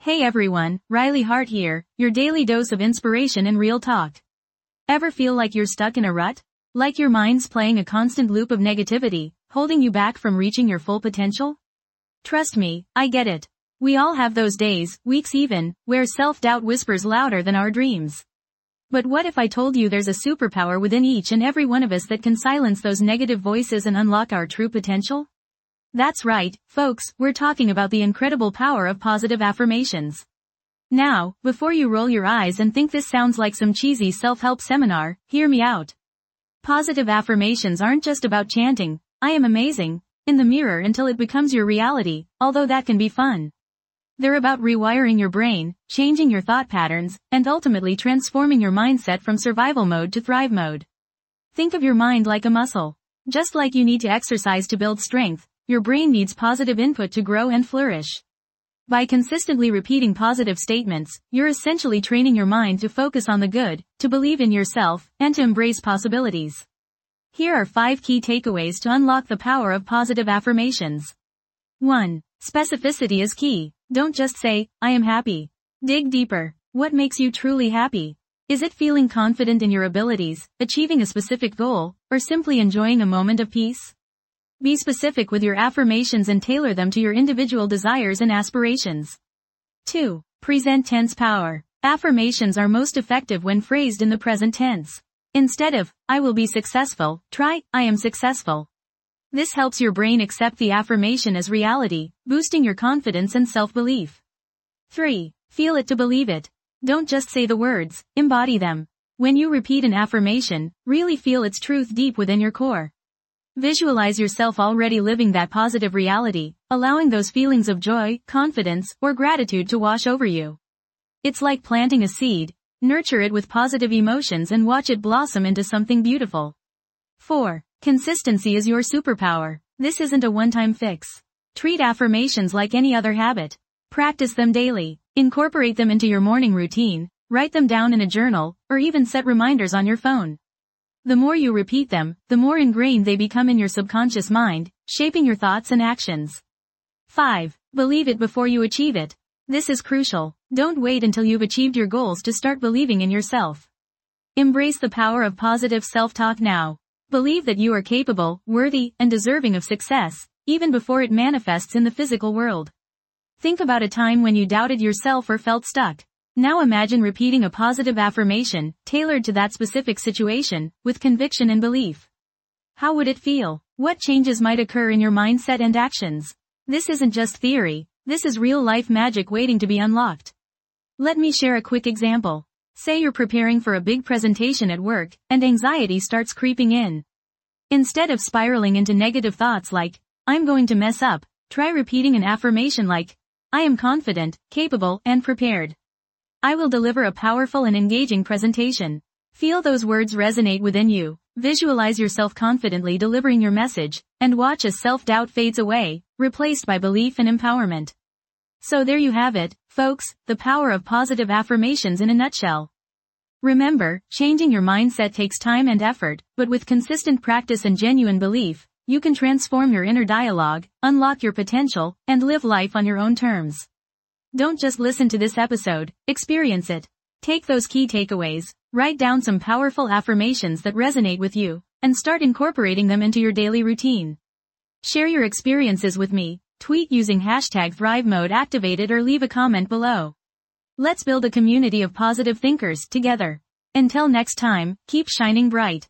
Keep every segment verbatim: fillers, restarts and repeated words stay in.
Hey everyone, Riley Hart here, your daily dose of inspiration and real talk. Ever feel like you're stuck in a rut? Like your mind's playing a constant loop of negativity, holding you back from reaching your full potential? Trust me, I get it. We all have those days, weeks even, where self-doubt whispers louder than our dreams. But what if I told you there's a superpower within each and every one of us that can silence those negative voices and unlock our true potential? That's right, folks, we're talking about the incredible power of positive affirmations. Now, before you roll your eyes and think this sounds like some cheesy self-help seminar, hear me out. Positive affirmations aren't just about chanting, "I am amazing," in the mirror until it becomes your reality, although that can be fun. They're about rewiring your brain, changing your thought patterns, and ultimately transforming your mindset from survival mode to thrive mode. Think of your mind like a muscle. Just like you need to exercise to build strength, your brain needs positive input to grow and flourish. By consistently repeating positive statements, you're essentially training your mind to focus on the good, to believe in yourself, and to embrace possibilities. Here are five key takeaways to unlock the power of positive affirmations. one. Specificity is key. Don't just say, "I am happy." Dig deeper. What makes you truly happy? Is it feeling confident in your abilities, achieving a specific goal, or simply enjoying a moment of peace? Be specific with your affirmations and tailor them to your individual desires and aspirations. two. Present tense power. Affirmations are most effective when phrased in the present tense. Instead of, "I will be successful," try, "I am successful." This helps your brain accept the affirmation as reality, boosting your confidence and self-belief. three. Feel it to believe it. Don't just say the words, embody them. When you repeat an affirmation, really feel its truth deep within your core. Visualize yourself already living that positive reality, allowing those feelings of joy, confidence, or gratitude to wash over you. It's like planting a seed. Nurture it with positive emotions and watch it blossom into something beautiful. four. Consistency is your superpower. This isn't a one-time fix. Treat affirmations like any other habit. Practice them daily. Incorporate them into your morning routine, write them down in a journal, or even set reminders on your phone. The more you repeat them, the more ingrained they become in your subconscious mind, shaping your thoughts and actions. five. Believe it before you achieve it. This is crucial. Don't wait until you've achieved your goals to start believing in yourself. Embrace the power of positive self-talk now. Believe that you are capable, worthy, and deserving of success, even before it manifests in the physical world. Think about a time when you doubted yourself or felt stuck. Now imagine repeating a positive affirmation, tailored to that specific situation, with conviction and belief. How would it feel? What changes might occur in your mindset and actions? This isn't just theory, this is real-life magic waiting to be unlocked. Let me share a quick example. Say you're preparing for a big presentation at work, and anxiety starts creeping in. Instead of spiraling into negative thoughts like, "I'm going to mess up," try repeating an affirmation like, "I am confident, capable, and prepared. I will deliver a powerful and engaging presentation." Feel those words resonate within you, visualize yourself confidently delivering your message, and watch as self-doubt fades away, replaced by belief and empowerment. So there you have it, folks, the power of positive affirmations in a nutshell. Remember, changing your mindset takes time and effort, but with consistent practice and genuine belief, you can transform your inner dialogue, unlock your potential, and live life on your own terms. Don't just listen to this episode, experience it. Take those key takeaways, write down some powerful affirmations that resonate with you, and start incorporating them into your daily routine. Share your experiences with me, tweet using hashtag Thrive Mode activated or leave a comment below. Let's build a community of positive thinkers together. Until next time, keep shining bright.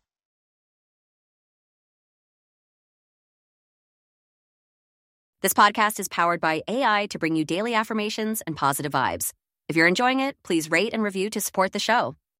This podcast is powered by A I to bring you daily affirmations and positive vibes. If you're enjoying it, please rate and review to support the show.